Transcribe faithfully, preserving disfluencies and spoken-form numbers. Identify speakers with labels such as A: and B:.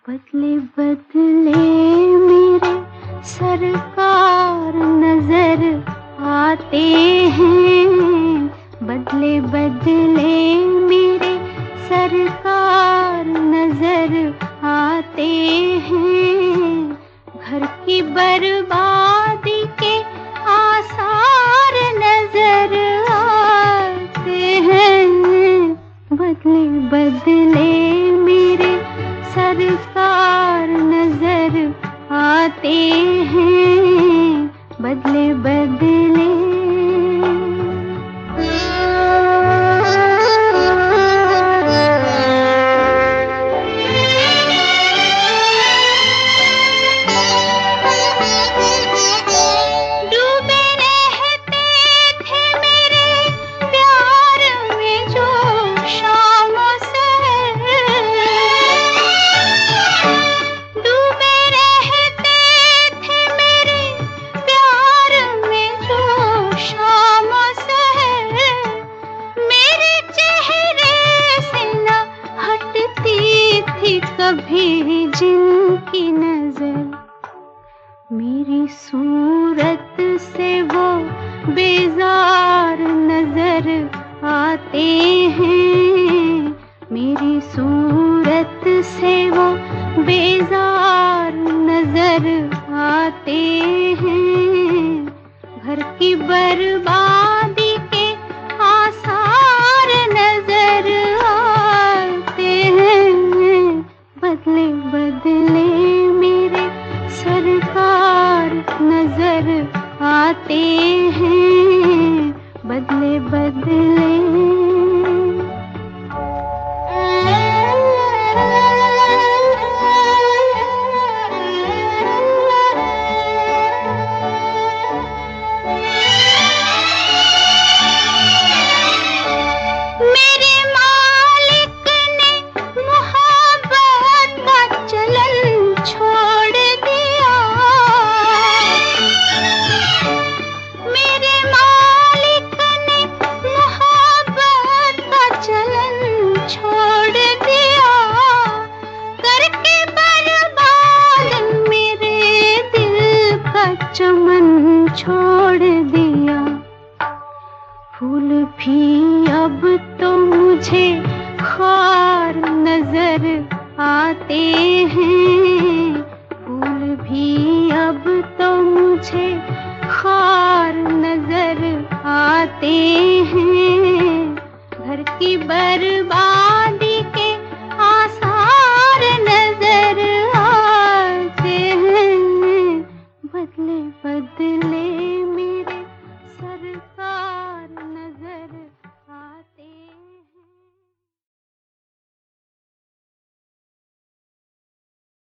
A: बदले बदले मेरे सरकार नजर आते हैं, बदले बदले मेरे सरकार नजर आते हैं। घर की बर्बादी के आसार नजर आते हैं, बदले बदले मेरे सरकार नजर आते हैं, बदले बदले। कभी जिनकी नजर मेरी सूरत से वो बेजार नजर आते हैं, मेरी सूरत से वो बेजार नजर आते हैं। घर की बर्बादी के आसार नजर आते हैं, बदले बदले मेरे सरकार नजर आते हैं, बदले बदले। चमन छोड़ दिया, फूल भी अब तो मुझे खार नजर आते हैं, फूल भी अब तो मुझे खार नजर आते